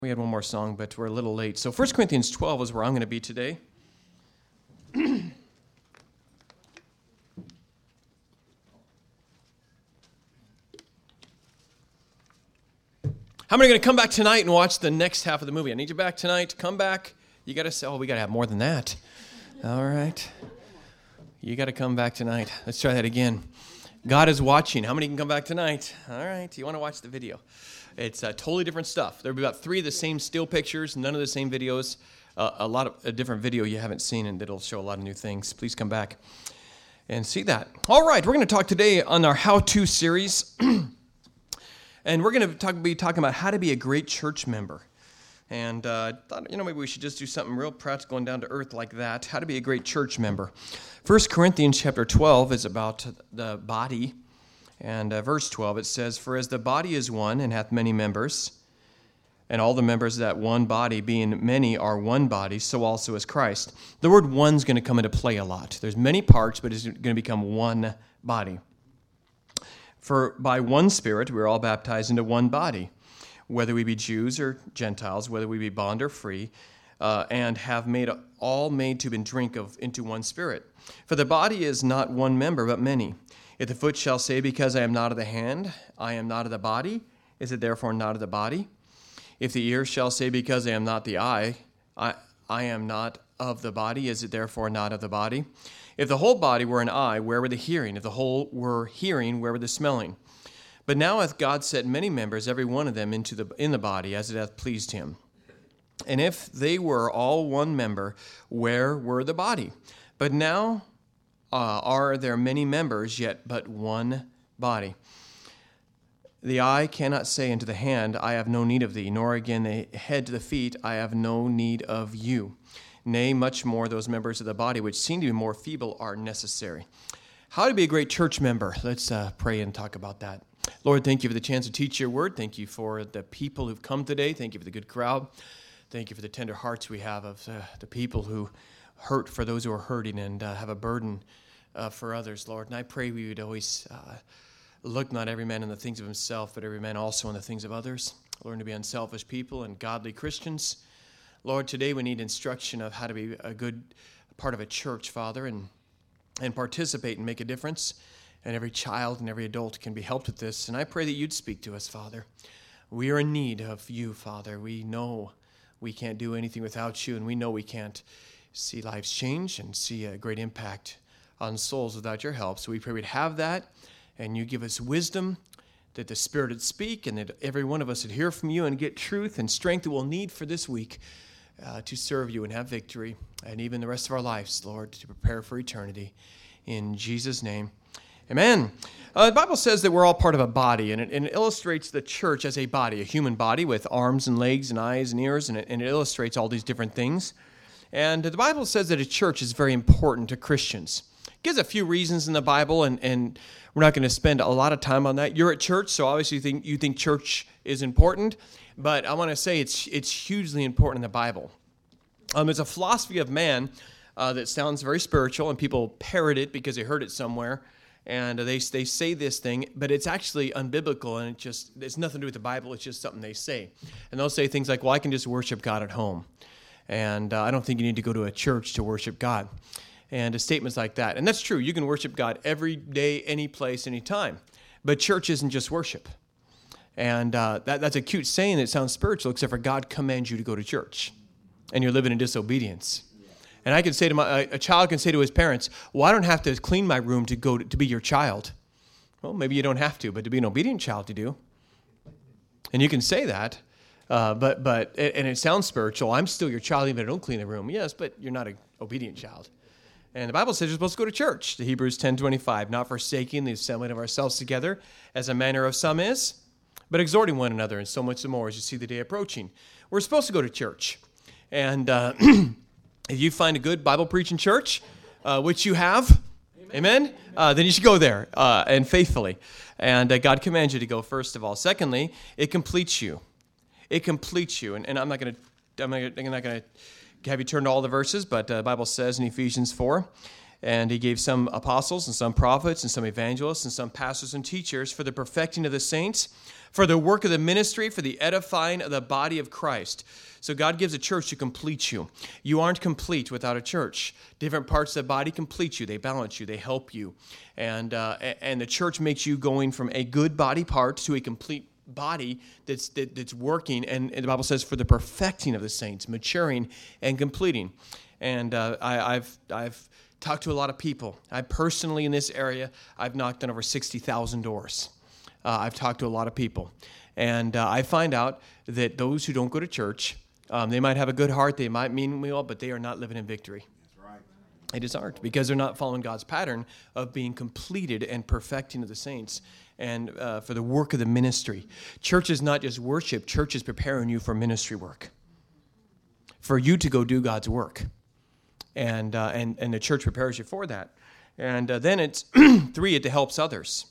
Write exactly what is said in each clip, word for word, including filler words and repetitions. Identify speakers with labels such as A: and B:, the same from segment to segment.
A: We had one more song, but we're a little late. So First Corinthians twelve is where I'm going to be today. How many are going to come back tonight and watch the next half of the movie? I need you back tonight. Come back. You got to say, oh, we got to have more than that. All right. You got to come back tonight. Let's try that again. God is watching. How many can come back tonight? All right. You want to watch the video? It's uh, totally different stuff. There'll be about three of the same still pictures, none of the same videos, uh, a lot of a different video you haven't seen, and it'll show a lot of new things. Please come back and see that. All right, we're going to talk today on our how-to series, and we're going to talk, be talking about how to be a great church member. And uh, I thought, you know, maybe we should just do something real practical and down to earth like that, how to be a great church member. First Corinthians chapter twelve is about the body. And uh, verse twelve, it says, "For as the body is one, and hath many members, and all the members of that one body, being many, are one body, so also is Christ." The word "one's" going to come into play a lot. There's many parts, but it's going to become one body. "For by one Spirit we are all baptized into one body, whether we be Jews or Gentiles, whether we be bond or free, uh, and have made all made to drink of into one Spirit. For the body is not one member, but many. If the foot shall say, Because I am not of the hand, I am not of the body, is it therefore not of the body? If the ear shall say, Because I am not the eye, I, I am not of the body, is it therefore not of the body? If the whole body were an eye, where were the hearing? If the whole were hearing, where were the smelling? But now hath God set many members, every one of them, into the in the body, as it hath pleased him. And if they were all one member, where were the body? But now Uh, are there many members, yet but one body? The eye cannot say unto the hand, I have no need of thee, nor again the head to the feet, I have no need of you. Nay, much more those members of the body which seem to be more feeble are necessary." How to be a great church member? Let's uh, pray and talk about that. Lord, thank you for the chance to teach your word. Thank you for the people who've come today. Thank you for the good crowd. Thank you for the tender hearts we have of uh, the people who hurt for those who are hurting and uh, have a burden uh, for others, Lord. And I pray we would always uh, look not every man in the things of himself, but every man also in the things of others. Learn to be unselfish people and godly Christians. Lord, today we need instruction of how to be a good part of a church, Father, and, and participate and make a difference. And every child and every adult can be helped with this. And I pray that you'd speak to us, Father. We are in need of you, Father. We know we can't do anything without you, and we know we can't see lives change and see a great impact on souls without your help. So we pray we'd have that, and you give us wisdom, that the Spirit would speak, and that every one of us would hear from you and get truth and strength that we'll need for this week uh, to serve you and have victory, and even the rest of our lives, Lord, to prepare for eternity. In Jesus' name, amen. Uh, the Bible says that we're all part of a body, and it, and it illustrates the church as a body, a human body with arms and legs and eyes and ears, and it, and it illustrates all these different things. And the Bible says that a church is very important to Christians. It gives a few reasons in the Bible, and, and we're not going to spend a lot of time on that. You're at church, so obviously you think, you think church is important, but I want to say it's it's hugely important in the Bible. Um, it's a philosophy of man uh, that sounds very spiritual, and people parrot it because they heard it somewhere, and they they say this thing, but it's actually unbiblical, and it just it's nothing to do with the Bible. It's just something they say, and they'll say things like, "Well, I can just worship God at home." And uh, I don't think you need to go to a church to worship God. And uh, statements like that. And that's true. You can worship God every day, any place, any time. But church isn't just worship. And uh, that, that's a cute saying that sounds spiritual, except for God commands you to go to church. And you're living in disobedience. And I can say to my, a child can say to his parents, well, I don't have to clean my room to go to, to be your child. Well, maybe you don't have to, but to be an obedient child, you do. And you can say that. Uh, but, but, and it sounds spiritual. I'm still your child even if I don't clean the room. Yes, but you're not an obedient child. And the Bible says you're supposed to go to church. The Hebrews ten twenty-five, not forsaking the assembling of ourselves together, as a manner of some is, but exhorting one another, and so much the more as you see the day approaching. We're supposed to go to church. And uh, if you find a good Bible-preaching church, uh, which you have, amen, amen? Uh, then you should go there, uh, and faithfully. And uh, God commands you to go, first of all. Secondly, it completes you. It completes you, and, and I'm not going to I'm not going to have you turn to all the verses, but uh, the Bible says in Ephesians four, And he gave some apostles and some prophets and some evangelists and some pastors and teachers for the perfecting of the saints, for the work of the ministry, for the edifying of the body of Christ. So God gives a church to complete you. You aren't complete without a church. Different parts of the body complete you. They balance you. They help you. And uh, and the church makes you going from a good body part to a complete body that's that, that's working. And, and the Bible says for the perfecting of the saints, maturing and completing. And uh, I, I've I've talked to a lot of people. I personally, in this area, I've knocked on over sixty thousand doors. Uh, I've talked to a lot of people. And uh, I find out that those who don't go to church, Um, they might have a good heart, they might mean well, but they are not living in victory. That's right. They just aren't, because they're not following God's pattern of being completed and perfecting of the saints and uh, for the work of the ministry. Church is not just worship. Church is preparing you for ministry work, for you to go do God's work. And uh, and, and the church prepares you for that. And uh, then it's, three, it helps others,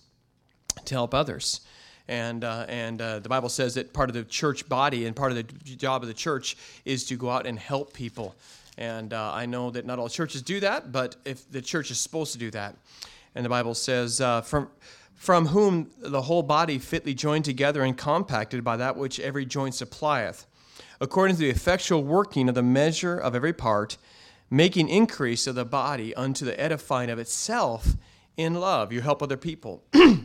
A: to help others. And uh, and uh, the Bible says that part of the church body and part of the job of the church is to go out and help people. And uh, I know that not all churches do that, but if the church is supposed to do that. And the Bible says, uh, from from whom the whole body fitly joined together and compacted by that which every joint supplieth, according to the effectual working of the measure of every part, making increase of the body unto the edifying of itself in love. You help other people.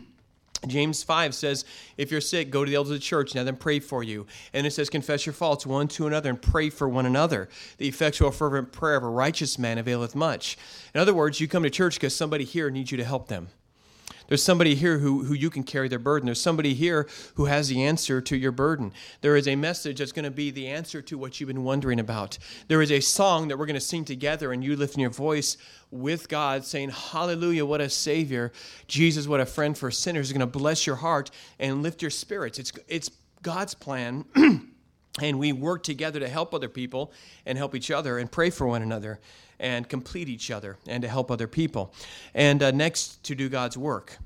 A: James five says, if you're sick, go to the elders of the church and have them pray for you. And it says, confess your faults one to another and pray for one another. The effectual fervent prayer of a righteous man availeth much. In other words, you come to church because somebody here needs you to help them. There's somebody here who, who you can carry their burden. There's somebody here who has the answer to your burden. There is a message that's going to be the answer to what you've been wondering about. There is a song that we're going to sing together, and you lifting your voice with God, saying, hallelujah, what a Savior. Jesus, what a friend for sinners, is going to bless your heart and lift your spirits. It's, it's God's plan, and we work together to help other people and help each other and pray for one another and complete each other and to help other people. And uh, next, to do God's work.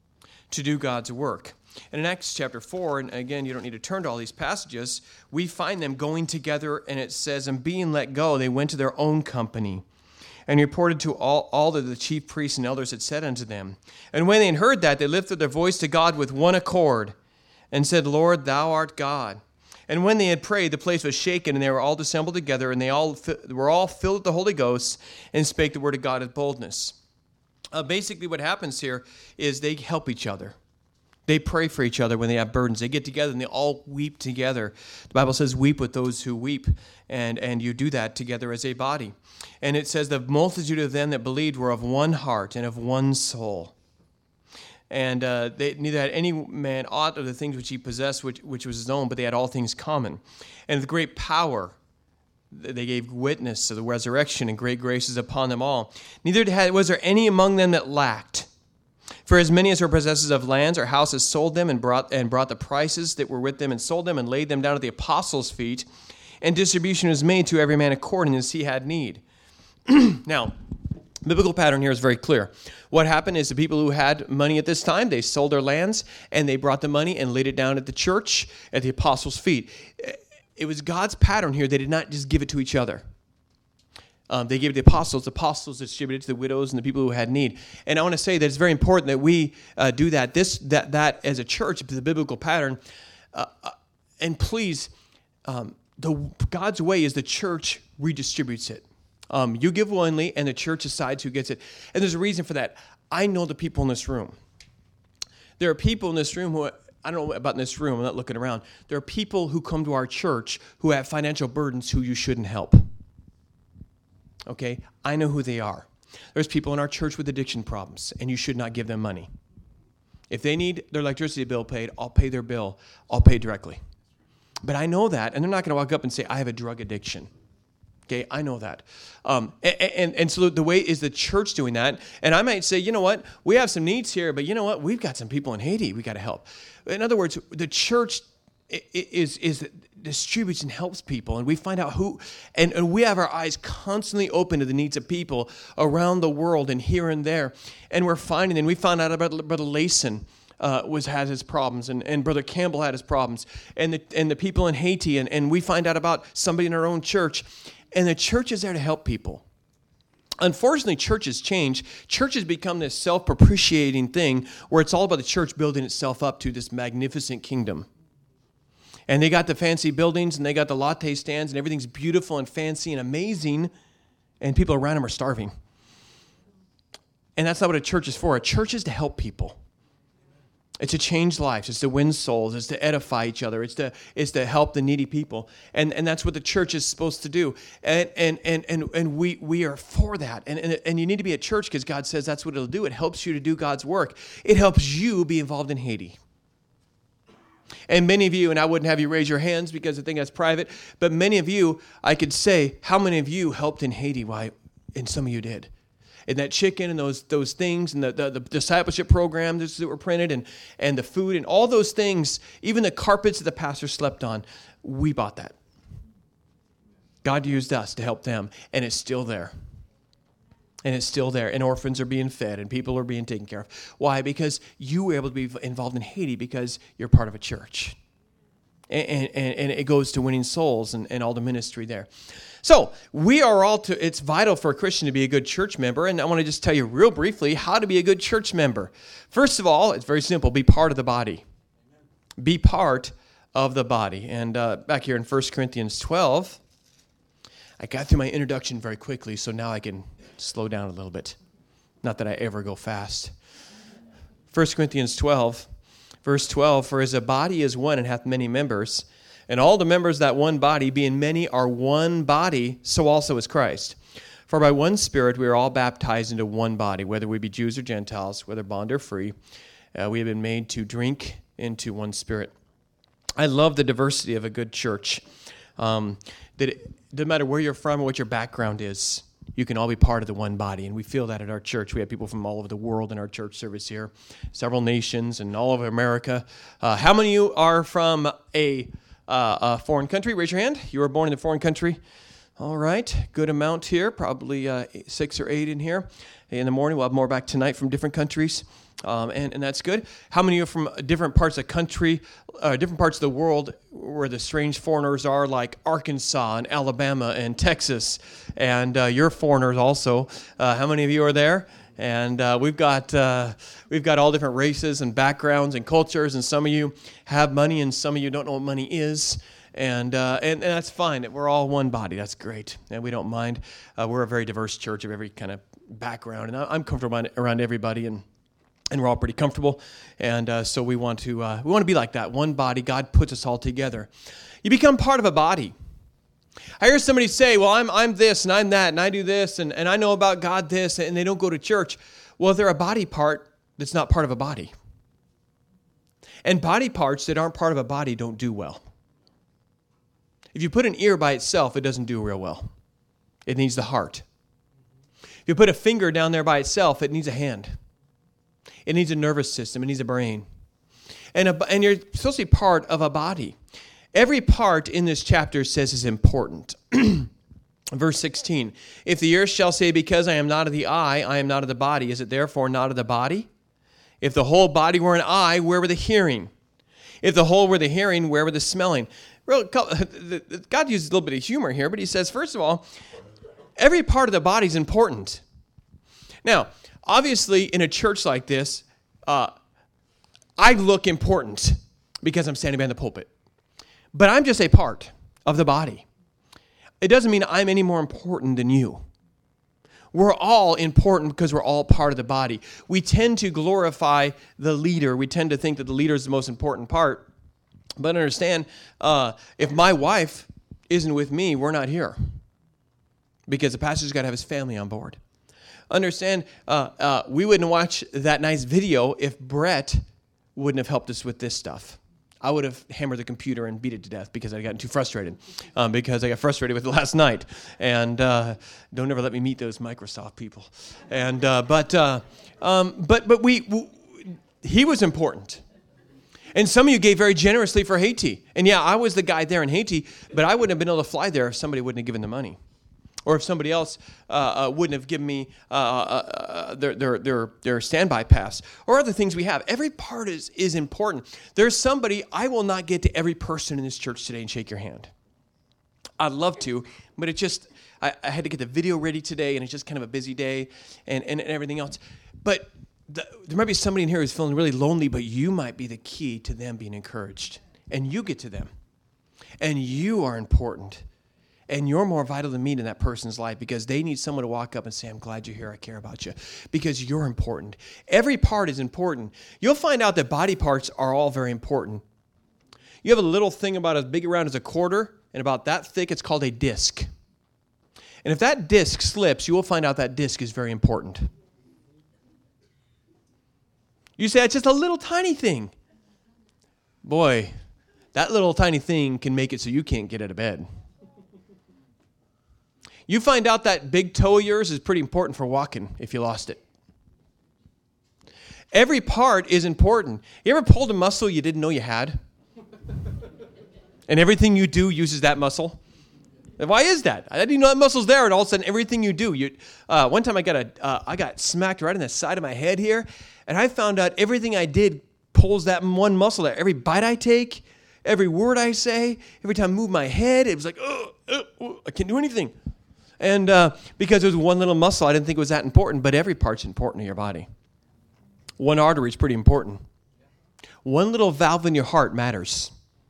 A: To do God's work. And in Acts chapter four, and again, you don't need to turn to all these passages, we find them going together, and it says, and being let go, they went to their own company and reported to all, all that the chief priests and elders had said unto them. And when they had heard that, they lifted their voice to God with one accord and said, Lord, thou art God. And when they had prayed, the place was shaken, and they were all assembled together, and they all fi- were all filled with the Holy Ghost and spake the word of God with boldness. Uh, basically what happens here is they help each other. They pray for each other when they have burdens. They get together and they all weep together. The Bible says, weep with those who weep, and, and you do that together as a body. And it says, the multitude of them that believed were of one heart and of one soul. And uh, they neither had any man aught of the things which he possessed, which, which was his own, but they had all things common. And with great power they gave witness to the resurrection, and great graces upon them all. Neither had, was there any among them that lacked. For as many as were possessors of lands or houses sold them and brought and brought the prices that were with them and sold them and laid them down at the apostles' feet, and distribution was made to every man according as he had need. Now, biblical pattern here is very clear. What happened is the people who had money at this time, they sold their lands, and they brought the money and laid it down at the church, at the apostles' feet. It was God's pattern here. They did not just give it to each other. Um, they gave it to the apostles. The apostles distributed it to the widows and the people who had need. And I want to say that it's very important that we uh, do that. This, that, that as a church, the biblical pattern. Uh, uh, and please, um, the God's way is the church redistributes it. Um, you give willingly, and the church decides who gets it. And there's a reason for that. I know the people in this room. There are people in this room who, I don't know about in this room, I'm not looking around. There are people who come to our church who have financial burdens who you shouldn't help. Okay? I know who they are. There's people in our church with addiction problems, and you should not give them money. If they need their electricity bill paid, I'll pay their bill. I'll pay directly. But I know that, and they're not going to walk up and say, I have a drug addiction. Okay, I know that. Um, and, and, and so the way is the church doing that. And I might say, you know what, we have some needs here, but you know what, we've got some people in Haiti we got to help. In other words, the church is, is distributes and helps people, and we find out who, and, and we have our eyes constantly open to the needs of people around the world and here and there. And we're finding, and we found out about Brother Layson. Uh, was had his problems, and, and Brother Campbell had his problems, and the and the people in Haiti, and, and we find out about somebody in our own church, and the church is there to help people. Unfortunately, churches change. Churches become this self-propitiating thing where it's all about the church building itself up to this magnificent kingdom. And they got the fancy buildings, and they got the latte stands, and everything's beautiful and fancy and amazing, and people around them are starving. And that's not what a church is for. A church is to help people. It's to change lives. It's to win souls. It's to edify each other. It's to it's to help the needy people. And and that's what the church is supposed to do. And and and and, and we we are for that. And, and and you need to be at church because God says that's what it'll do. It helps you to do God's work. It helps you be involved in Haiti. And many of you, and I wouldn't have you raise your hands because I think that's private, but many of you, I could say, how many of you helped in Haiti? Why? And some of you did. And that chicken and those those things and the, the, the discipleship programs that were printed and, and the food and all those things, even the carpets that the pastor slept on, we bought that. God used us to help them, and it's still there. And it's still there. And orphans are being fed and people are being taken care of. Why? Because you were able to be involved in Haiti because you're part of a church. And, and, and it goes to winning souls and, and all the ministry there. So we are all to, it's vital for a Christian to be a good church member. And I want to just tell you real briefly how to be a good church member. First of all, it's very simple. Be part of the body. Be part of the body. And uh, back here in First Corinthians twelve, I got through my introduction very quickly, so now I can slow down a little bit. Not that I ever go fast. First Corinthians twelve, verse twelve, for as a body is one and hath many members, and all the members of that one body, being many, are one body, so also is Christ. For by one Spirit we are all baptized into one body, whether we be Jews or Gentiles, whether bond or free. Uh, we have been made to drink into one Spirit. I love the diversity of a good church. Um, that it doesn't matter where you're from or what your background is, you can all be part of the one body, and we feel that at our church. We have people from all over the world in our church service here, several nations and all over America. Uh, how many of you are from a, uh, a foreign country? Raise your hand. You were born in a foreign country. All right, good amount here, probably uh, six or eight in here. In the morning, we'll have more back tonight from different countries, um, and, and that's good. How many of you are from different parts of the country, uh, different parts of the world where the strange foreigners are, like Arkansas and Alabama and Texas, and uh, you're foreigners also. Uh, how many of you are there? And uh, we've got uh, we've got all different races and backgrounds and cultures, and some of you have money, and some of you don't know what money is. And, uh, and and that's fine. We're all one body. That's great, and we don't mind. Uh, we're a very diverse church of every kind of background, and I'm comfortable around everybody, and and we're all pretty comfortable. And uh, so we want to uh, we want to be like that. One body. God puts us all together. You become part of a body. I hear somebody say, "Well, I'm I'm this and I'm that, and I do this, and, and I know about God this," and they don't go to church. Well, they're a body part that's not part of a body, and body parts that aren't part of a body don't do well. If you put an ear by itself, it doesn't do real well. It needs the heart. If you put a finger down there by itself, it needs a hand. It needs a nervous system. It needs a brain. And, a, and you're supposed to be part of a body. Every part in this chapter says is important. Verse sixteen, if the ear shall say, because I am not of the eye, I am not of the body, is it therefore not of the body? If the whole body were an eye, where were the hearing? If the whole were the hearing, where were the smelling? Real, God uses a little bit of humor here, but he says, first of all, every part of the body is important. Now, obviously, in a church like this, uh, I look important because I'm standing behind the pulpit. But I'm just a part of the body. It doesn't mean I'm any more important than you. We're all important because we're all part of the body. We tend to glorify the leader. We tend to think that the leader is the most important part. But understand, uh, if my wife isn't with me, we're not here. Because the pastor's got to have his family on board. Understand, uh, uh, we wouldn't watch that nice video if Brett wouldn't have helped us with this stuff. I would have hammered the computer and beat it to death because I'd gotten too frustrated. Um, because I got frustrated with it last night. And uh, don't ever let me meet those Microsoft people. And uh, but uh, um, but but we, we he was important. And some of you gave very generously for Haiti. And yeah, I was the guy there in Haiti, but I wouldn't have been able to fly there if somebody wouldn't have given the money. Or if somebody else uh, uh, wouldn't have given me uh, uh, uh, their, their, their, their standby pass. Or other things we have. Every part is, is important. There's somebody, I will not get to every person in this church today and shake your hand. I'd love to, but it just, I, I had to get the video ready today, and it's just kind of a busy day and, and, and everything else. But the, there might be somebody in here who's feeling really lonely, but you might be the key to them being encouraged. And you get to them. And you are important. And you're more vital than me in that person's life because they need someone to walk up and say, I'm glad you're here. I care about you. Because you're important. Every part is important. You'll find out that body parts are all very important. You have a little thing about as big around as a quarter and about that thick. It's called a disc. And if that disc slips, you will find out that disc is very important. You say, it's just a little tiny thing. Boy, that little tiny thing can make it so you can't get out of bed. You find out that big toe of yours is pretty important for walking if you lost it. Every part is important. You ever pulled a muscle you didn't know you had? And everything you do uses that muscle? Why is that? I didn't know that muscle's there, and all of a sudden, everything you do. You, uh, one time, I got a, uh, I got smacked right in the side of my head here, and I found out everything I did pulls that one muscle there. Every bite I take, every word I say, every time I move my head, it was like, oh, oh, oh I can't do anything. And uh, because it was one little muscle, I didn't think it was that important, but every part's important in your body. One artery is pretty important. One little valve in your heart matters,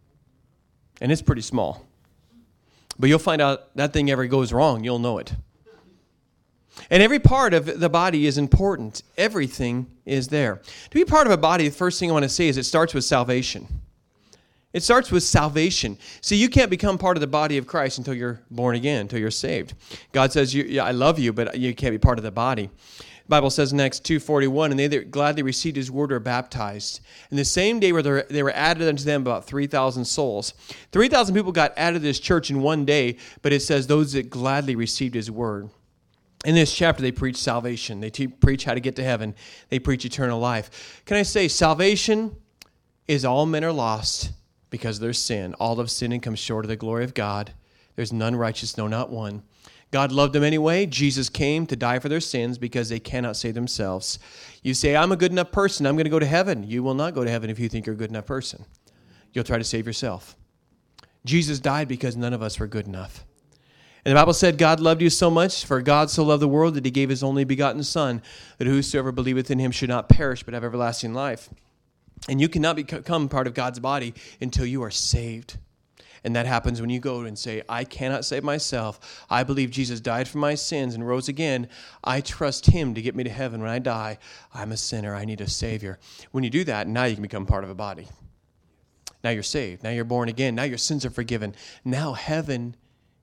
A: and it's pretty small. But you'll find out that thing ever goes wrong, you'll know it. And every part of the body is important. Everything is there. To be part of a body, the first thing I want to say is it starts with salvation. It starts with salvation. See, you can't become part of the body of Christ until you're born again, until you're saved. God says, you, yeah, I love you, but you can't be part of the body. The Bible says in Acts two forty-one, and they that gladly received his word were baptized. And the same day where they were added unto them about three thousand souls. three thousand people got added to this church in one day, but it says those that gladly received his word. In this chapter, they preach salvation. They te- preach how to get to heaven. They preach eternal life. Can I say, salvation is all men are lost because of their sin. All have sinned and come short of the glory of God. There's none righteous, no, not one. God loved them anyway. Jesus came to die for their sins because they cannot save themselves. You say, I'm a good enough person. I'm going to go to heaven. You will not go to heaven if you think you're a good enough person. You'll try to save yourself. Jesus died because none of us were good enough. And the Bible said, God loved you so much, for God so loved the world that he gave his only begotten Son, that whosoever believeth in him should not perish but have everlasting life. And you cannot become part of God's body until you are saved. And that happens when you go and say, I cannot save myself. I believe Jesus died for my sins and rose again. I trust him to get me to heaven when I die. I'm a sinner. I need a Savior. When you do that, now you can become part of a body. Now you're saved. Now you're born again. Now your sins are forgiven. Now heaven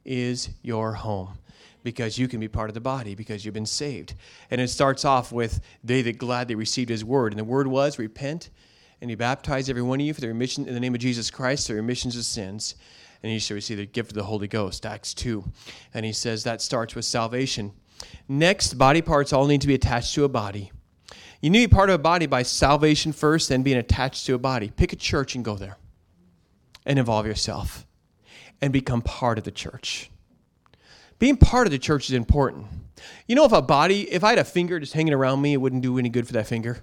A: is your home because you can be part of the body because you've been saved. And it starts off with they that gladly received his word. And the word was repent. And he baptized every one of you for the remission in the name of Jesus Christ, the remissions of sins. And you shall receive the gift of the Holy Ghost, Acts two. And he says that starts with salvation. Next, body parts all need to be attached to a body. You need to be part of a body by salvation first, then being attached to a body. Pick a church and go there. And involve yourself. And become part of the church. Being part of the church is important. You know, if a body, if I had a finger just hanging around me, it wouldn't do any good for that finger.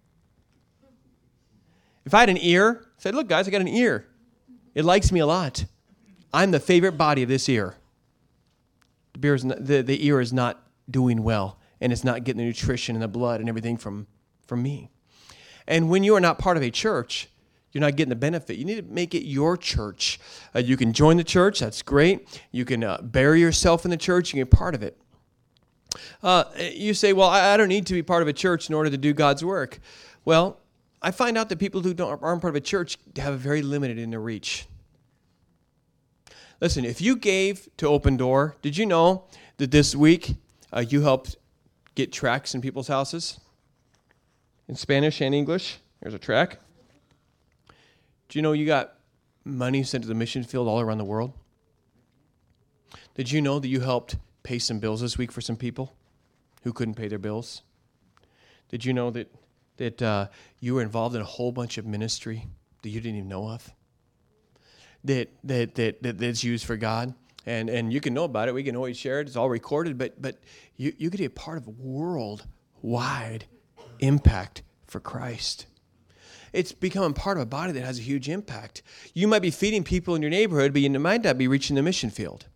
A: If I had an ear, say, look, guys, I got an ear. It likes me a lot. I'm the favorite body of this ear. The, beer is not, the, the ear is not doing well, and it's not getting the nutrition and the blood and everything from, from me. And when you are not part of a church, you're not getting the benefit. You need to make it your church. Uh, you can join the church. That's great. You can uh, bury yourself in the church. You can be part of it. Uh, you say, well, I, I don't need to be part of a church in order to do God's work. Well, I find out that people who don't, aren't part of a church have a very limited in their reach. Listen, if you gave to Open Door, did you know that this week uh, you helped get tracts in people's houses? In Spanish and English, there's a tract. Do you know you got money sent to the mission field all around the world? Did you know that you helped pay some bills this week for some people who couldn't pay their bills? Did you know that that uh, you were involved in a whole bunch of ministry that you didn't even know of, that that that, that that's used for God, and and you can know about it. We can always share it. It's all recorded, but but you you get to be a part of a worldwide impact for Christ. It's becoming part of a body that has a huge impact. You might be feeding people in your neighborhood, but you might not be reaching the mission field.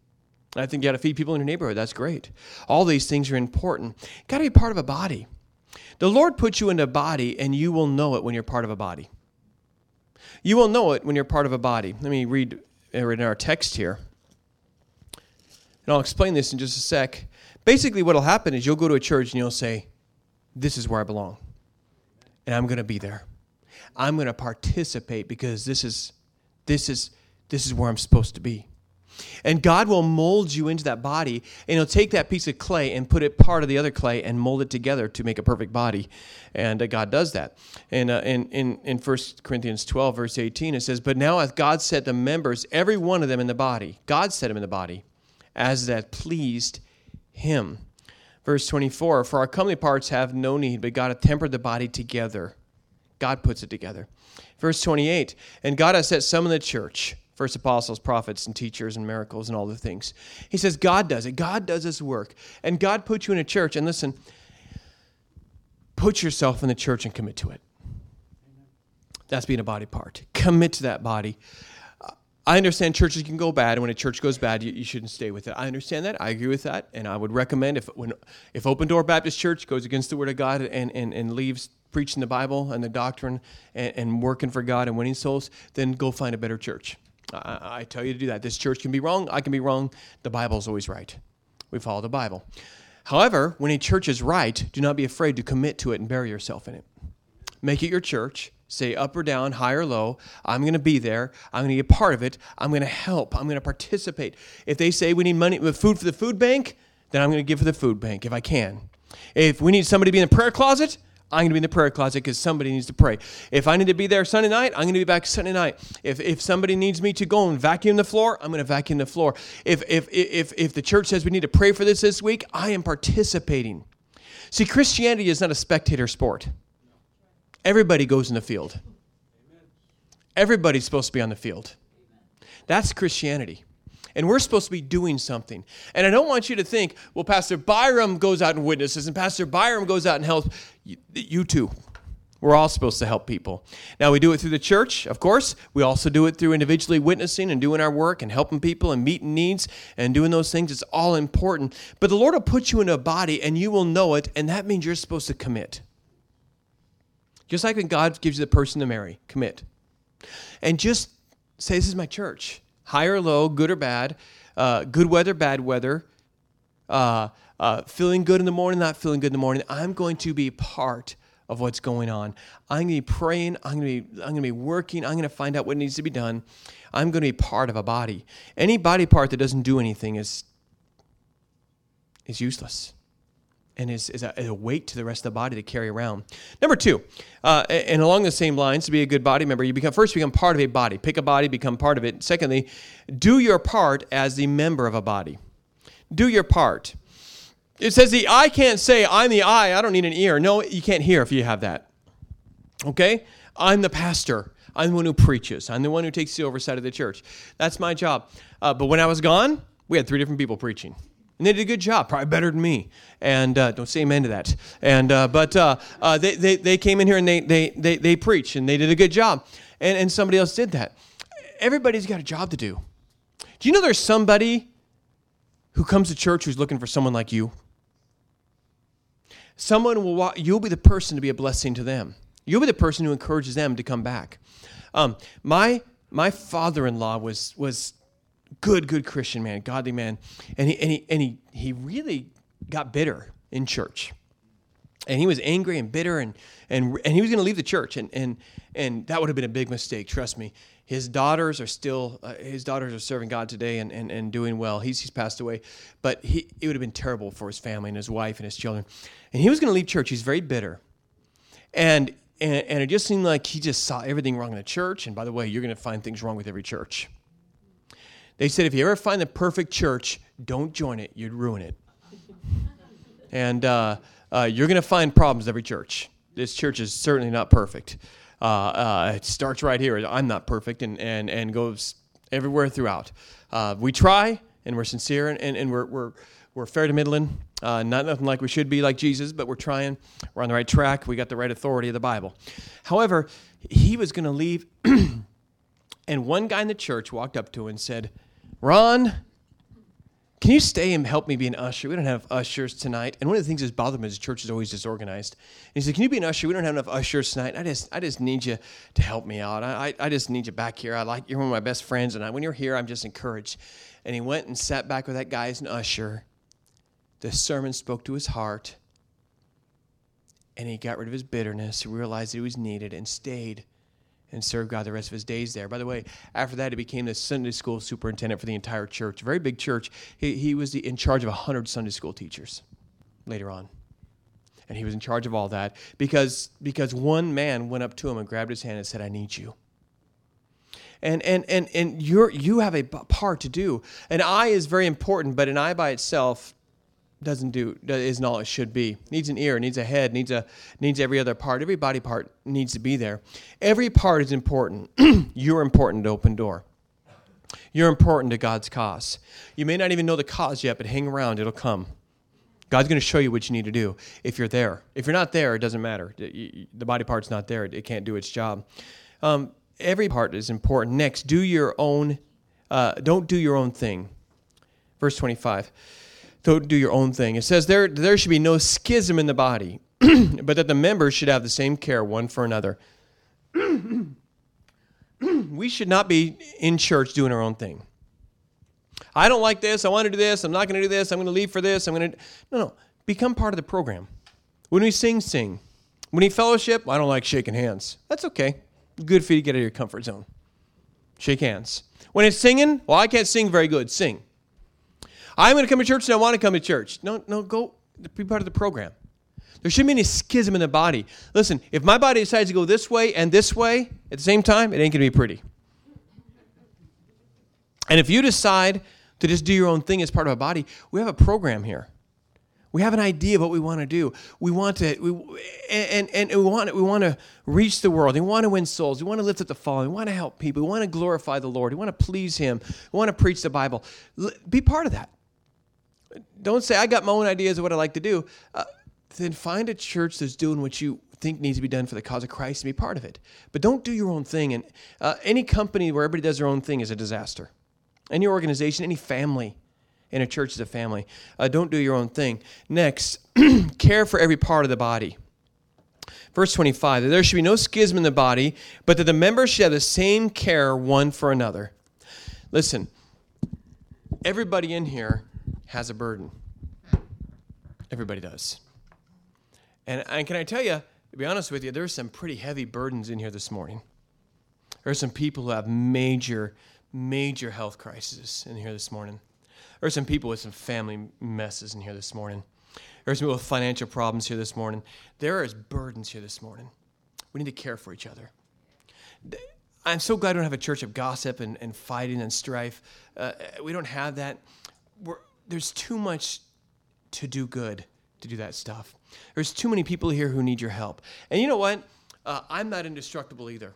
A: I think you got to feed people in your neighborhood. That's great. All these things are important. Got to be part of a body. The Lord puts you in a body, and you will know it when you're part of a body. You will know it when you're part of a body. Let me read in our text here. And I'll explain this in just a sec. Basically, what will happen is you'll go to a church and you'll say, this is where I belong. And I'm going to be there. I'm going to participate because this is, this is, this is where I'm supposed to be. And God will mold you into that body, and He'll take that piece of clay and put it part of the other clay and mold it together to make a perfect body. And uh, God does that. And uh, in, in, in First Corinthians twelve, verse eighteen, it says, but now hath God set the members, every one of them in the body, God set them in the body, as that pleased Him. Verse twenty-four, for our comely parts have no need, but God hath tempered the body together. God puts it together. Verse twenty-eight, and God hath set some in the church, first apostles, prophets, and teachers, and miracles, and all the things. He says God does it. God does His work. And God puts you in a church. And listen, put yourself in the church and commit to it. That's being a body part. Commit to that body. I understand churches can go bad, and when a church goes bad, you, you shouldn't stay with it. I understand that. I agree with that. And I would recommend if when if Open Door Baptist Church goes against the Word of God and, and, and leaves preaching the Bible and the doctrine and, and working for God and winning souls, then go find a better church. I, I tell you to do that. This church can be wrong. I can be wrong. The Bible is always right. We follow the Bible. However, when a church is right, do not be afraid to commit to it and bury yourself in it. Make it your church. Say up or down, high or low. I'm going to be there. I'm going to be a part of it. I'm going to help. I'm going to participate. If they say we need money, food for the food bank, then I'm going to give for the food bank if I can. If we need somebody to be in the prayer closet, I'm going to be in the prayer closet because somebody needs to pray. If I need to be there Sunday night, I'm going to be back Sunday night. If if somebody needs me to go and vacuum the floor, I'm going to vacuum the floor. If if if if the church says we need to pray for this this week, I am participating. See, Christianity is not a spectator sport. Everybody goes in the field. Everybody's supposed to be on the field. That's Christianity. And we're supposed to be doing something. And I don't want you to think, well, Pastor Byram goes out and witnesses, and Pastor Byram goes out and helps. You, you too. We're all supposed to help people. Now, we do it through the church, of course. We also do it through individually witnessing and doing our work and helping people and meeting needs and doing those things. It's all important. But the Lord will put you in a body, and you will know it, and that means you're supposed to commit. Just like when God gives you the person to marry, commit. And just say, this is my church. High or low, good or bad, uh, good weather, bad weather, uh, uh, feeling good in the morning, not feeling good in the morning. I'm going to be part of what's going on. I'm going to be praying. I'm going to be, I'm going to be working. I'm going to find out what needs to be done. I'm going to be part of a body. Any body part that doesn't do anything is, is useless. And is, is, a, is a weight to the rest of the body to carry around. Number two, uh, and along the same lines, to be a good body member, you become first become part of a body. Pick a body, become part of it. Secondly, do your part as the member of a body. Do your part. It says the eye can't say, I'm the eye, I don't need an ear. No, you can't hear if you have that. Okay? I'm the pastor. I'm the one who preaches. I'm the one who takes the oversight of the church. That's my job. Uh, but when I was gone, we had three different people preaching. And they did a good job, probably better than me. And uh, don't say amen to that. And uh, but uh, uh, they, they they came in here and they they they they preached and they did a good job. And and somebody else did that. Everybody's got a job to do. Do you know there's somebody who comes to church who's looking for someone like you? Someone will walk. You'll be the person to be a blessing to them. You'll be the person who encourages them to come back. Um, my my father-in-law was was. Good, good Christian man, godly man. And he and he and he he really got bitter in church. And he was angry and bitter and and and he was going to leave the church and and and that would have been a big mistake, trust me. His daughters are still uh, his daughters are serving God today and, and, and doing well. He's he's passed away, but he it would have been terrible for his family and his wife and his children. And he was going to leave church. He's very bitter. And and and it just seemed like he just saw everything wrong in the church. And by the way, you're going to find things wrong with every church. They said, if you ever find the perfect church, don't join it. You'd ruin it. And uh, uh, you're going to find problems at every church. This church is certainly not perfect. Uh, uh, it starts right here. I'm not perfect and, and, and goes everywhere throughout. Uh, we try, and we're sincere, and, and, and we're, we're, we're fair to middling. Uh, not nothing like we should be like Jesus, but we're trying. We're on the right track. We got the right authority of the Bible. However, he was going to leave, and one guy in the church walked up to him and said, Ron, can you stay and help me be an usher? We don't have ushers tonight. And one of the things that's bothered me is the church is always disorganized. And he said, can you be an usher? We don't have enough ushers tonight. I just I just need you to help me out. I, I just need you back here. I like You're one of my best friends. And I, when you're here, I'm just encouraged. And he went and sat back with that guy as an usher. The sermon spoke to his heart. And he got rid of his bitterness. He realized he was needed and stayed and served God the rest of his days there. By the way, after that, he became the Sunday school superintendent for the entire church. A very big church. He, he was the, in charge of one hundred Sunday school teachers later on. And he was in charge of all that because, because one man went up to him and grabbed his hand and said, I need you. And and and and you're you have a part to do. An eye is very important, but an eye by itself doesn't do isn't all it should be. Needs an ear, needs a head, needs a needs every other part. Every body part needs to be there. Every part is important. You're important to Open Door. You're important to God's cause. You may not even know the cause yet, but hang around, it'll come. God's going to show you what you need to do if you're there. If you're not there, it doesn't matter. The body part's not there. It can't do its job. Um, every part is important. Next, do your own. Uh, don't do your own thing. Verse twenty-five. Don't do your own thing. It says there there should be no schism in the body, but that the members should have the same care one for another. We should not be in church doing our own thing. I don't like this. I want to do this. I'm not going to do this. I'm going to leave for this. I'm going to... No, no. Become part of the program. When we sing, sing. When we fellowship, I don't like shaking hands. That's okay. Good for you to get out of your comfort zone. Shake hands. When it's singing, well, I can't sing very good. Sing. I'm going to come to church and I want to come to church. No, no, go be part of the program. There shouldn't be any schism in the body. Listen, if my body decides to go this way and this way at the same time, it ain't going to be pretty. And if you decide to just do your own thing as part of a body, we have a program here. We have an idea of what we want to do. We want to, we, and, and, and we want we want to reach the world. We want to win souls. We want to lift up the fallen. We want to help people. We want to glorify the Lord. We want to please Him. We want to preach the Bible. Be part of that. Don't say, I got my own ideas of what I like to do. Uh, then find a church that's doing what you think needs to be done for the cause of Christ and be part of it. But don't do your own thing. And uh, any company where everybody does their own thing is a disaster. Any organization, any family in a church is a family. Uh, don't do your own thing. Next, care for every part of the body. Verse twenty-five, that there should be no schism in the body, but that the members should have the same care one for another. Listen, everybody in here has a burden. Everybody does. And, and can I tell you, to be honest with you, there's some pretty heavy burdens in here this morning. There are some people who have major, major health crises in here this morning. There are some people with some family messes in here this morning. There are some people with financial problems here this morning. There is burdens here this morning. We need to care for each other. I'm so glad we don't have a church of gossip and, and fighting and strife. Uh, we don't have that. We're, there's too much to do good to do that stuff. There's too many people here who need your help. And you know what? Uh, I'm not indestructible either.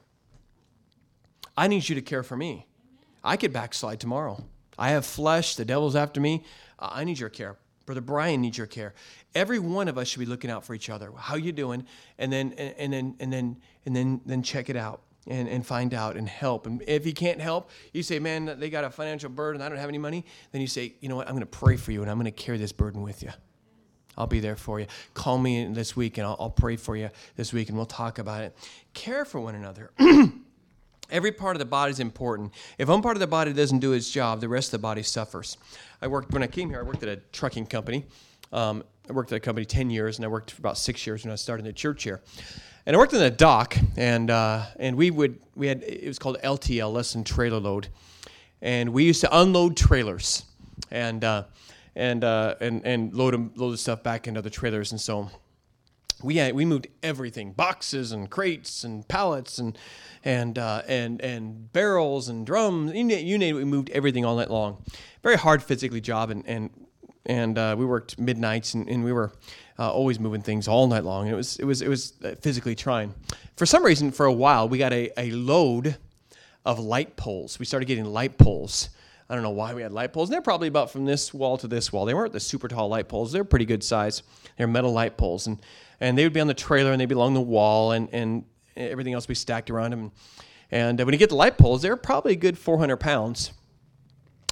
A: I need you to care for me. I could backslide tomorrow. I have flesh. The devil's after me. Uh, I need your care. Brother Brian needs your care. Every one of us should be looking out for each other. How you doing? And then and, and then and then and then then check it out and, and find out and help. And if you can't help, you say, man, they got a financial burden. I don't have any money. Then you say, you know what? I'm going to pray for you and I'm going to carry this burden with you. I'll be there for you. Call me this week and I'll, I'll pray for you this week and we'll talk about it. Care for one another. Every part of the body is important. If one part of the body doesn't do its job, the rest of the body suffers. I worked, when I came here, I worked at a trucking company. Um, I worked at a company ten years, and I worked for about six years when I started the church here. And I worked in the dock, and uh, and we would, we had, it was called L T L, less than trailer load. And we used to unload trailers and uh, and uh, and and load them, load the stuff back into the trailers. And so we had, we moved everything, boxes and crates and pallets and and uh, and and barrels and drums. You name, you name it, we moved everything all night long. Very hard physically job, and and and uh, we worked midnights, and, and we were uh, always moving things all night long. And it was it was it was physically trying. For some reason, for a while, we got a, a load of light poles. We started getting light poles. I don't know why we had light poles. And they're probably about from this wall to this wall. They weren't the super tall light poles. They're pretty good size. They're metal light poles, and and they would be on the trailer, and they'd be along the wall, and and everything else would be stacked around them. And uh, when you get the light poles, they're probably a good four hundred pounds.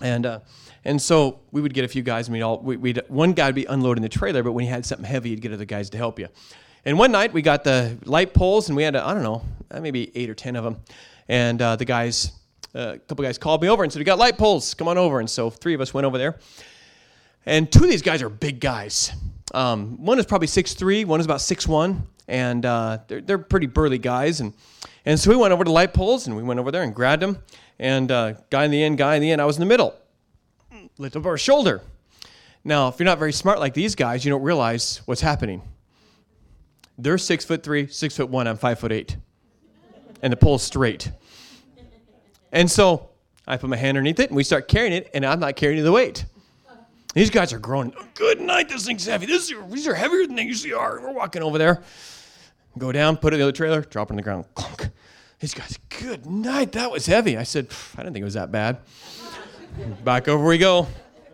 A: And uh, and so we would get a few guys, and we'd all, we, we'd, one guy would be unloading the trailer, but when he had something heavy, he'd get other guys to help you. And one night, we got the light poles, and we had, a, I don't know, maybe eight or ten of them. And uh, the guys, uh, a couple guys called me over and said, we got light poles, come on over. And so three of us went over there. And two of these guys are big guys. Um, one is probably six three, one is about six one, and uh, they're, they're pretty burly guys. And, and so we went over to light poles, and we went over there and grabbed them. And uh, guy in the end, guy in the end, I was in the middle. Lift up our shoulder. Now, if you're not very smart like these guys, you don't realize what's happening. They're six foot three, six foot one, I'm five foot eight. And the pole's straight. And so I put my hand underneath it, and we start carrying it, and I'm not carrying the weight. These guys are groaning. Oh, good night, this thing's heavy. This is, these are heavier than they usually are. We're walking over there. Go down, put it in the other trailer, drop it on the ground. Clunk. These guys, good night, that was heavy. I said, I didn't think it was that bad. Back over we go.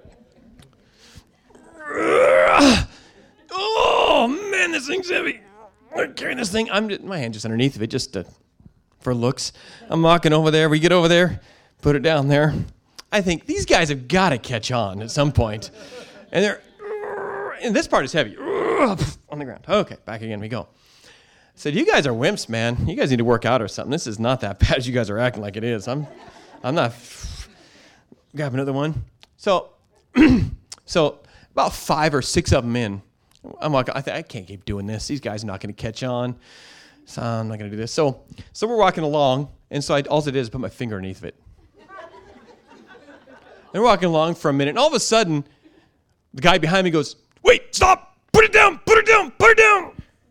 A: Oh, man, this thing's heavy. I'm carrying this thing. I'm just, my hand just underneath of it, just to, for looks. I'm walking over there. We get over there, put it down there. I think these guys have got to catch on at some point. And they're, and this part is heavy. On the ground. Okay, back again we go. I said, you guys are wimps, man. You guys need to work out or something. This is not that bad as you guys are acting like it is. I'm, I'm not. Grab another one. So, so about five or six of them in. I'm like, I, th- I can't keep doing this. These guys are not going to catch on. So I'm not going to do this. So, so we're walking along, and so I, all I did is put my finger underneath of it. And we're walking along for a minute, and all of a sudden, the guy behind me goes, "Wait, stop! Put it down! Put it down! Put it down!"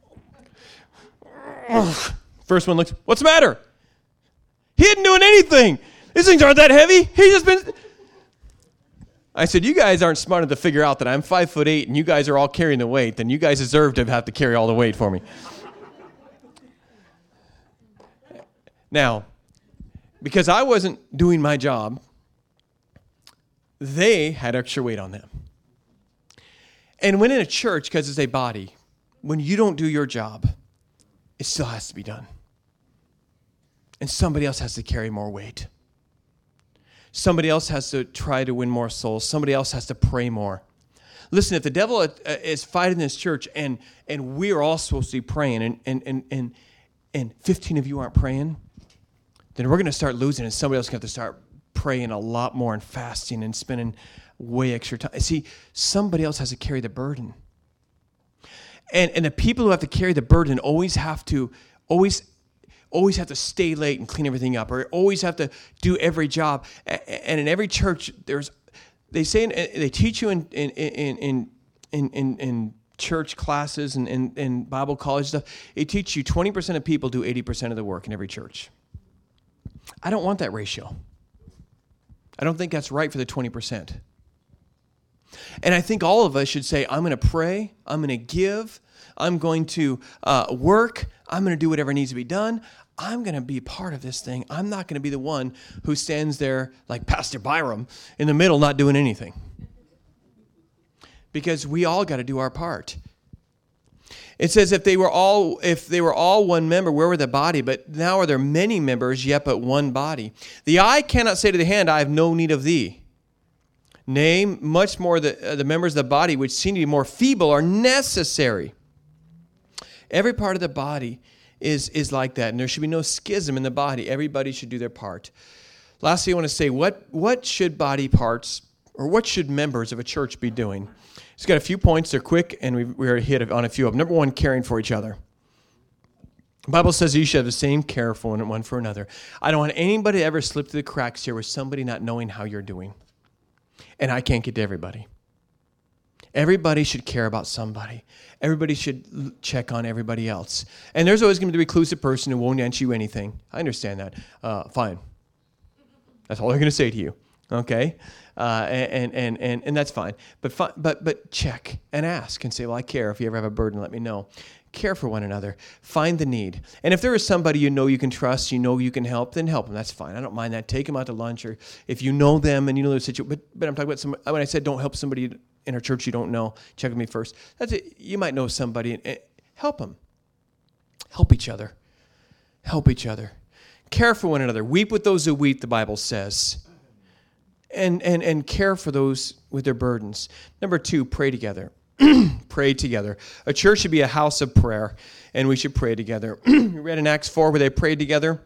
A: First one looks, "What's the matter?" He isn't doing anything. These things aren't that heavy. He just been. I said, you guys aren't smart enough to figure out that I'm five foot eight and you guys are all carrying the weight. Then you guys deserve to have to carry all the weight for me. Now, because I wasn't doing my job, they had extra weight on them. And when in a church, because it's a body, when you don't do your job, it still has to be done. And somebody else has to carry more weight. Somebody else has to try to win more souls. Somebody else has to pray more. Listen, if the devil is fighting this church and and we're all supposed to be praying and and and and, and fifteen of you aren't praying, then we're going to start losing and somebody else is going to have to start praying a lot more and fasting and spending way extra time. See, somebody else has to carry the burden. And and the people who have to carry the burden always have to always always have to stay late and clean everything up, or always have to do every job. And in every church, there's they say they teach you in in in in in, in, in church classes and in, in Bible college stuff. They teach you twenty percent of people do eighty percent of the work in every church. I don't want that ratio. I don't think that's right for the twenty percent. And I think all of us should say, I'm going to pray, I'm going to give, I'm going to uh, work, I'm going to do whatever needs to be done. I'm going to be part of this thing. I'm not going to be the one who stands there like Pastor Byram in the middle not doing anything. Because we all got to do our part. It says if they were all if they were all one member, where were the body? But now are there many members, yet but one body. The eye cannot say to the hand, I have no need of thee. Nay, much more the, uh, the members of the body, which seem to be more feeble, are necessary. Every part of the body is, is like that, and there should be no schism in the body. Everybody should do their part. Lastly, I want to say, what, what should body parts, or what should members of a church be doing? It's got a few points. They're quick, and we've, we're hit on a few of them. Number one, caring for each other. The Bible says you should have the same care for one, one for another. I don't want anybody to ever slip through the cracks here with somebody not knowing how you're doing. And I can't get to everybody. Everybody should care about somebody. Everybody should check on everybody else. And there's always going to be the reclusive person who won't answer you anything. I understand that. Uh, fine. That's all they're going to say to you. Okay? Uh, and, and, and, and that's fine. But, fi- but, but check and ask and say, well, I care. If you ever have a burden, let me know. Care for one another. Find the need. And if there is somebody you know you can trust, you know you can help, then help them. That's fine. I don't mind that. Take them out to lunch, or if you know them and you know their situation. But, but I'm talking about some. When I said don't help somebody in our church you don't know, check with me first. That's it. You might know somebody. And, and help them. Help each other. Help each other. Care for one another. Weep with those who weep, the Bible says. and, and, and care for those with their burdens. Number two, pray together. Pray together. A church should be a house of prayer, and we should pray together. We read in Acts four where they prayed together.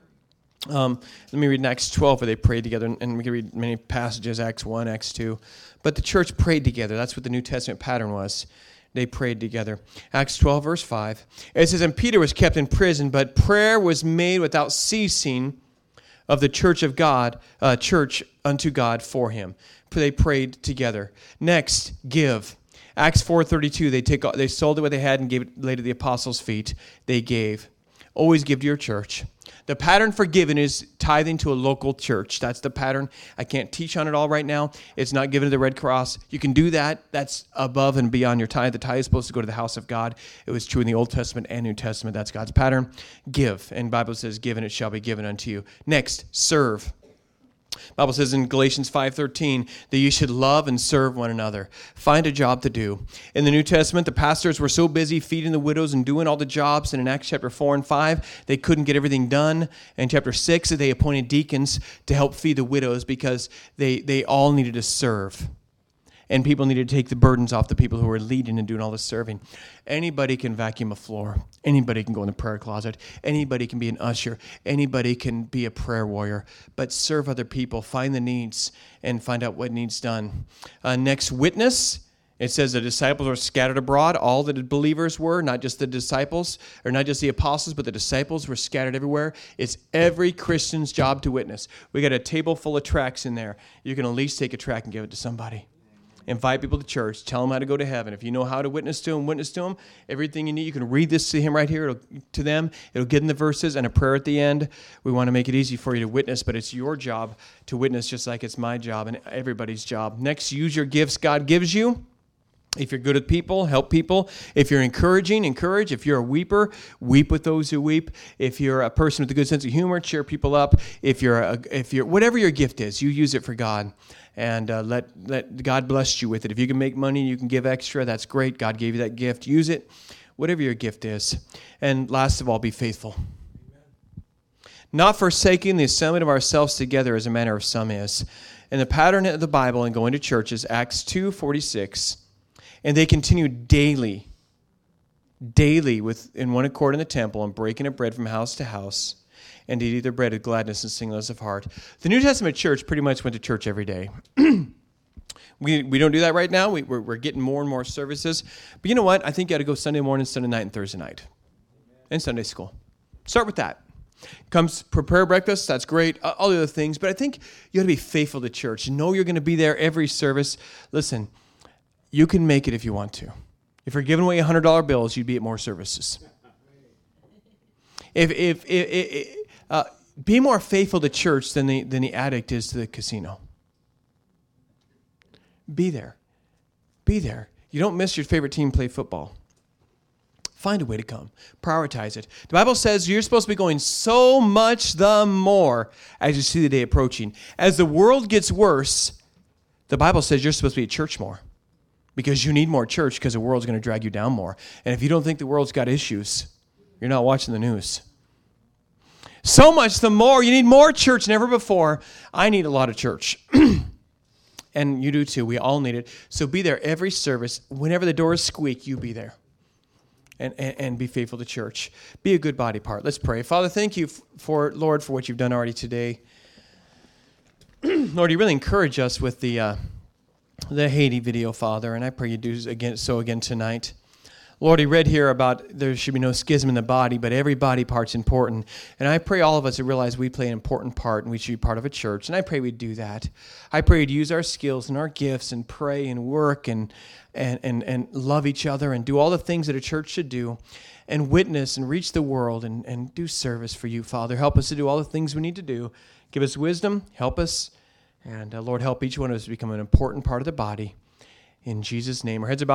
A: Um, let me read in Acts twelve where they prayed together, and, and we can read many passages, Acts one, Acts two. But the church prayed together. That's what the New Testament pattern was. They prayed together. Acts twelve, verse five. It says, and Peter was kept in prison, but prayer was made without ceasing of the church of God, uh, church unto God for him. They prayed together. Next, give. Acts four thirty-two, they take they sold what they had and gave it laid at the apostles' feet. They gave. Always give to your church. The pattern for giving is tithing to a local church. That's the pattern. I can't teach on it all right now. It's not given to the Red Cross. You can do that. That's above and beyond your tithe. The tithe is supposed to go to the house of God. It was true in the Old Testament and New Testament. That's God's pattern. Give. And the Bible says, give and it shall be given unto you. Next, serve. The Bible says in Galatians five thirteen that you should love and serve one another. Find a job to do. In the New Testament, the pastors were so busy feeding the widows and doing all the jobs. And in Acts chapter four and five, they couldn't get everything done. In chapter six, they appointed deacons to help feed the widows because they, they all needed to serve. And people needed to take the burdens off the people who were leading and doing all the serving. Anybody can vacuum a floor. Anybody can go in the prayer closet. Anybody can be an usher. Anybody can be a prayer warrior. But serve other people. Find the needs and find out what needs done. Uh, next, witness. It says the disciples were scattered abroad. All the believers were, not just the disciples, or not just the apostles, but the disciples were scattered everywhere. It's every Christian's job to witness. We got a table full of tracts in there. You can at least take a tract and give it to somebody. Invite people to church. Tell them how to go to heaven. If you know how to witness to them, witness to them. Everything you need, you can read this to him right here, it'll, to them. It'll get in the verses and a prayer at the end. We want to make it easy for you to witness, but it's your job to witness just like it's my job and everybody's job. Next, use your gifts God gives you. If you're good at people, help people. If you're encouraging, encourage. If you're a weeper, weep with those who weep. If you're a person with a good sense of humor, cheer people up. If you're, a, if you're whatever your gift is, you use it for God. And uh, let let God bless you with it. If you can make money, you can give extra, that's great. God gave you that gift. Use it, whatever your gift is. And last of all, be faithful. Amen. Not forsaking the assembling of ourselves together as a manner of some is. And the pattern of the Bible in going to church is Acts two forty-six. And they continued daily, daily with in one accord in the temple and breaking of bread from house to house. And to eat their bread with gladness and singleness of heart. The New Testament church pretty much went to church every day. we we don't do that right now. We, we're, we're getting more and more services. But you know what? I think you got to go Sunday morning, Sunday night, and Thursday night. And Sunday school. Start with that. Comes prepare breakfast. That's great. Uh, all the other things. But I think you got to be faithful to church. Know you're going to be there every service. Listen, you can make it if you want to. If you're giving away one hundred dollar bills, you'd be at more services. If if, if, if Uh, be more faithful to church than the than the addict is to the casino. Be there. Be there. You don't miss your favorite team play football. Find a way to come. Prioritize it. The Bible says you're supposed to be going so much the more as you see the day approaching. As the world gets worse, the Bible says you're supposed to be at church more because you need more church because the world's going to drag you down more. And if you don't think the world's got issues, you're not watching the news. So much the more. You need more church than ever before. I need a lot of church. And you do too. We all need it. So be there every service. Whenever the doors squeak, you be there. And, and, and be faithful to church. Be a good body part. Let's pray. Father, thank you for, Lord, for what you've done already today. Lord, you really encourage us with the uh, the Haiti video, Father. And I pray you do again, so again tonight. Lord, he read here about there should be no schism in the body, but every body part's important. And I pray all of us to realize we play an important part and we should be part of a church. And I pray we'd do that. I pray we'd use our skills and our gifts and pray and work and and and, and love each other and do all the things that a church should do and witness and reach the world and, and do service for you, Father. Help us to do all the things we need to do. Give us wisdom. Help us. And uh, Lord, help each one of us become an important part of the body. In Jesus' name. Our heads are bowed.